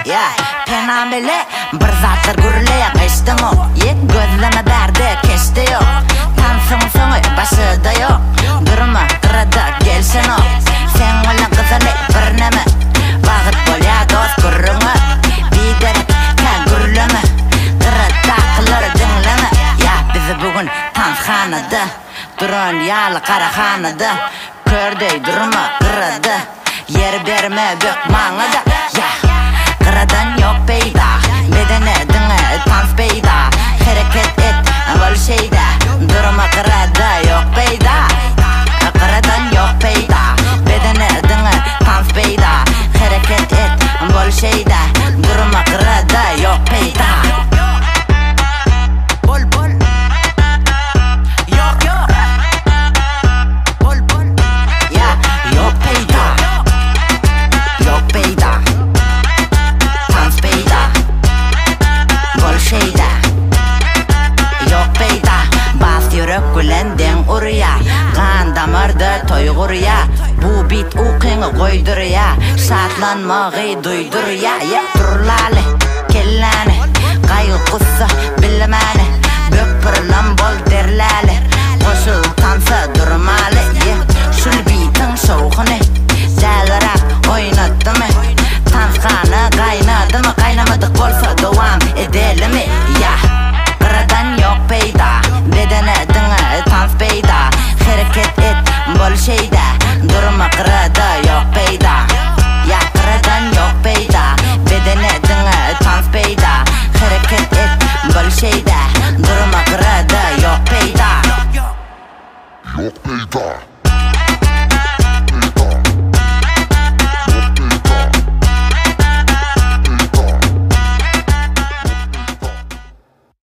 Ya penamele bir zatlar gürleye geçtim o. Gözleme derdi keşti yok. Tansın sonu başı da yok. Durma kırada gelsin o. Sen olan kızını bir neme vakit bol ya dost gürrüngü. Bir derek ka gürleme kırada kılları dinleme. Ya bizi bugün tanshanada duran yalı karahanada. Kördey durma kırada yer berme bök mağada. Ya kıradan yok peyda bedene dine tans peyda. Hareket et bol şeyda durma kırada yok peyda. Kıradan yok peyda bedene dine tans peyda. Hareket et bol şeyda durma kırada yok peyda. Gülenden oraya kan damarda toygur ya. Bu bit uqini koydur ya. Şatlanmağı duydur ya. Durlali kellani qayı qussa bilmani. Böpürlan bol derlali qoşul tansa durmali. Şul bitin şovqini jalarak oynattı mı? Tansqani qaynadı mı? Qaynamadık bolsa devam edelim mi? Ya kıradan yok peyda bedene dine tans peyda. Hareket et bol şeyda durma kırada yok peyda. Ya kıradan yok peyda bedene dine tans peyda. Hareket et bol şeyda durma kırada yok peyda. Yok peyda.